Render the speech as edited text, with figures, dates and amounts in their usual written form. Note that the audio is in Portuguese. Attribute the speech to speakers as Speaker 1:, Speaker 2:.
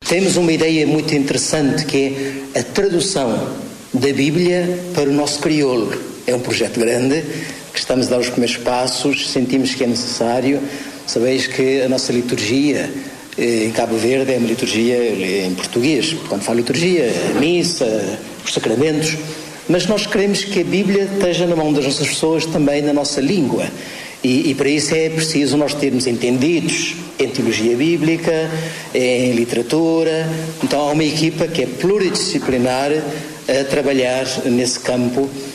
Speaker 1: temos uma ideia muito interessante, que é a tradução da Bíblia para o nosso crioulo. É um projeto grande, que estamos a dar os primeiros passos, sentimos que é necessário. Sabeis que a nossa liturgia em Cabo Verde é uma liturgia em português. Quando falo liturgia, a missa, os sacramentos, mas nós queremos que a Bíblia esteja na mão das nossas pessoas também na nossa língua. E para isso é preciso nós termos entendidos em teologia bíblica, em literatura. Então há uma equipa que é pluridisciplinar a trabalhar nesse campo